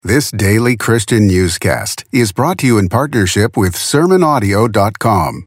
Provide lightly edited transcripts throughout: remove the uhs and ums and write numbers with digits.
This daily Christian newscast is brought to you in partnership with SermonAudio.com.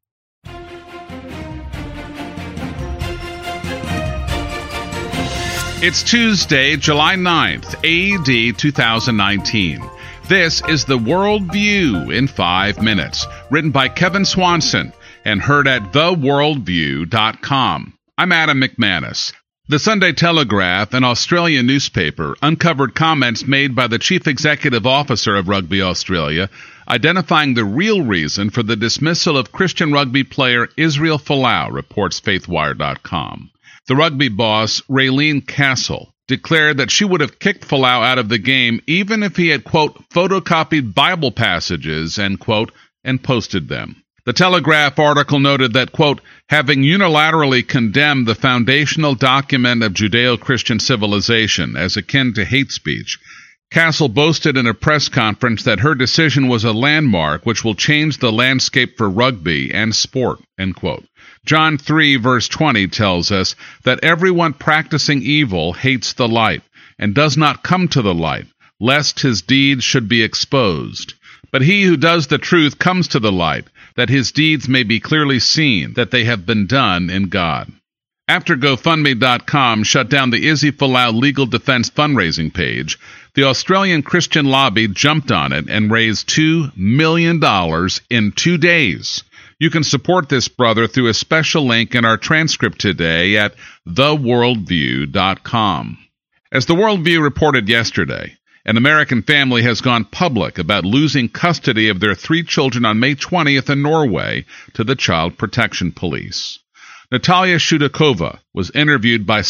It's Tuesday, July 9th, AD 2019. This is The World View in 5 minutes, written by Kevin Swanson and heard at theworldview.com. I'm Adam McManus. The Sunday Telegraph, an Australian newspaper, uncovered comments made by the Chief Executive Officer of Rugby Australia, identifying the real reason for the dismissal of Christian rugby player Israel Folau, reports FaithWire.com. The rugby boss, Raylene Castle, declared that she would have kicked Folau out of the game even if he had, quote, photocopied Bible passages, end quote, and posted them. The Telegraph article noted that, quote, having unilaterally condemned the foundational document of Judeo-Christian civilization as akin to hate speech, Castle boasted in a press conference that her decision was a landmark which will change the landscape for rugby and sport, end quote. John 3, verse 20 tells us that everyone practicing evil hates the light and does not come to the light, lest his deeds should be exposed. But he who does the truth comes to the light, that his deeds may be clearly seen, that they have been done in God. After GoFundMe.com shut down the Izzy Folau legal defense fundraising page, the Australian Christian Lobby jumped on it and raised $2 million in 2 days. You can support this brother through a special link in our transcript today at theworldview.com. As the Worldview reported yesterday, an American family has gone public about losing custody of their 3 children on May 20th in Norway to the Child Protection Police. Natalia Shudakova was interviewed by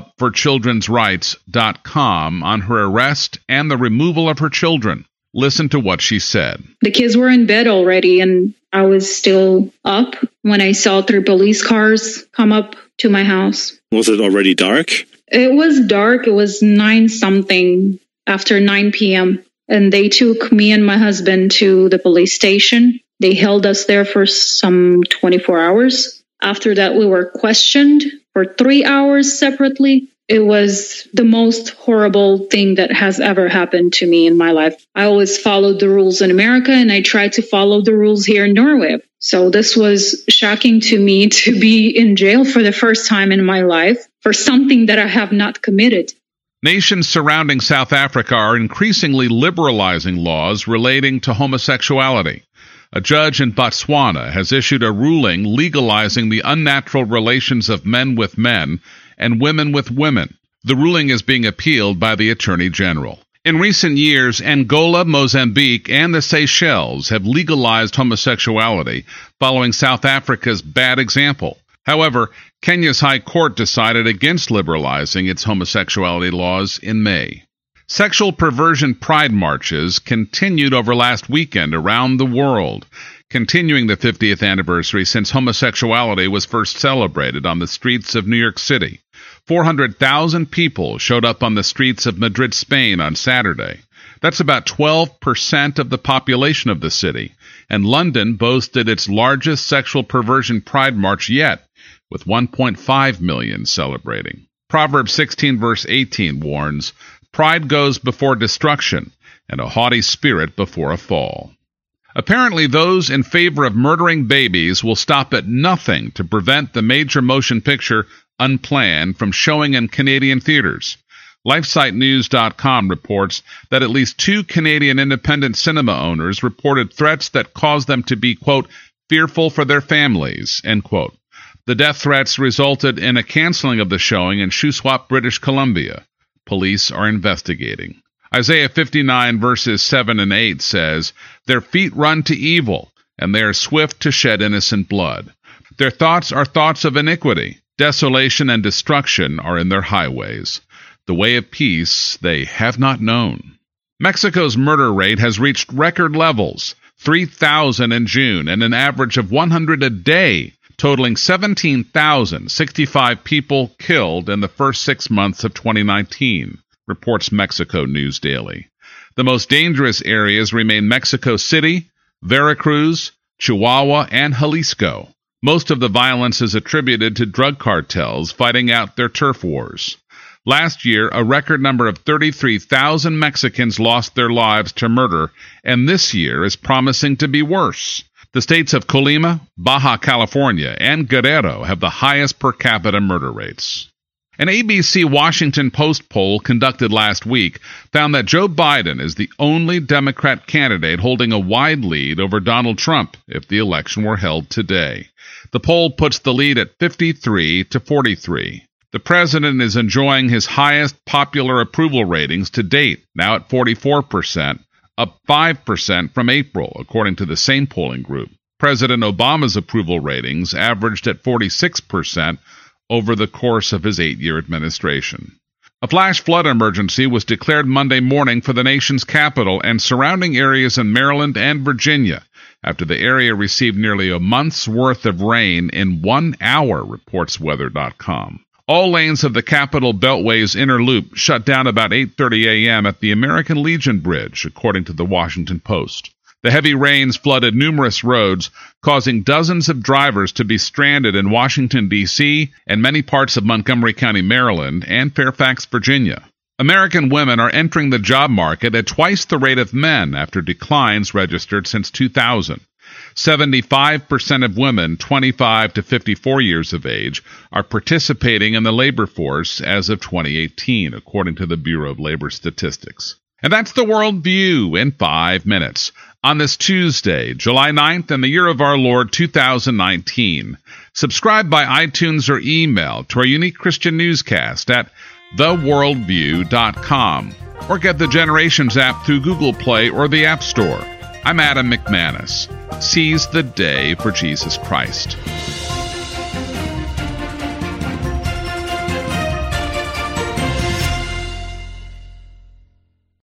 StepUpForChildren'sRights.com on her arrest and the removal of her children. Listen to what she said. The kids were in bed already, and I was still up when I saw 3 police cars come up to my house. Was it already dark? It was dark. It was 9-something. After 9 p.m., and they took me and my husband to the police station. They held us there for some 24 hours. After that, we were questioned for 3 hours separately. It was the most horrible thing that has ever happened to me in my life. I always followed the rules in America, and I tried to follow the rules here in Norway. So this was shocking to me to be in jail for the first time in my life for something that I have not committed. Nations surrounding South Africa are increasingly liberalizing laws relating to homosexuality. A judge in Botswana has issued a ruling legalizing the unnatural relations of men with men and women with women. The ruling is being appealed by the Attorney General. In recent years, Angola, Mozambique, and the Seychelles have legalized homosexuality following South Africa's bad example. However, Kenya's High Court decided against liberalizing its homosexuality laws in May. Sexual perversion pride marches continued over last weekend around the world, continuing the 50th anniversary since homosexuality was first celebrated on the streets of New York City. 400,000 people showed up on the streets of Madrid, Spain on Saturday. That's about 12% of the population of the city, and London boasted its largest sexual perversion pride march yet, with 1.5 million celebrating. Proverbs 16 verse 18 warns, "Pride goes before destruction, and a haughty spirit before a fall." Apparently, those in favor of murdering babies will stop at nothing to prevent the major motion picture Unplanned from showing in Canadian theaters. LifeSiteNews.com reports that at least 2 Canadian independent cinema owners reported threats that caused them to be, quote, fearful for their families, end quote. The death threats resulted in a canceling of the showing in Shuswap, British Columbia. Police are investigating. Isaiah 59 verses 7 and 8 says, "Their feet run to evil, and they are swift to shed innocent blood. Their thoughts are thoughts of iniquity. Desolation and destruction are in their highways. The way of peace they have not known." Mexico's murder rate has reached record levels, 3,000 in June, and an average of 100 a day, totaling 17,065 people killed in the first 6 months of 2019, reports Mexico News Daily. The most dangerous areas remain Mexico City, Veracruz, Chihuahua, and Jalisco. Most of the violence is attributed to drug cartels fighting out their turf wars. Last year, a record number of 33,000 Mexicans lost their lives to murder, and this year is promising to be worse. The states of Colima, Baja California, and Guerrero have the highest per capita murder rates. An ABC Washington Post poll conducted last week found that Joe Biden is the only Democrat candidate holding a wide lead over Donald Trump if the election were held today. The poll puts the lead at 53 to 43. The president is enjoying his highest popular approval ratings to date, now at 44%, up 5% from April, according to the same polling group. President Obama's approval ratings averaged at 46% over the course of his 8-year administration. A flash flood emergency was declared Monday morning for the nation's capital and surrounding areas in Maryland and Virginia after the area received nearly a month's worth of rain in 1 hour, reports Weather.com. All lanes of the Capitol Beltway's inner loop shut down about 8:30 a.m. at the American Legion Bridge, according to the Washington Post. The heavy rains flooded numerous roads, causing dozens of drivers to be stranded in Washington, D.C., and many parts of Montgomery County, Maryland, and Fairfax, Virginia. American women are entering the job market at twice the rate of men after declines registered since 2000. 75% of women 25 to 54 years of age are participating in the labor force as of 2018, according to the Bureau of Labor Statistics. And that's the World View in 5 minutes. On this Tuesday, July 9th, in the year of our Lord 2019. Subscribe by iTunes or email to our unique Christian newscast at theworldview.com or get the Generations app through Google Play or the App Store. I'm Adam McManus. Seize the day for Jesus Christ.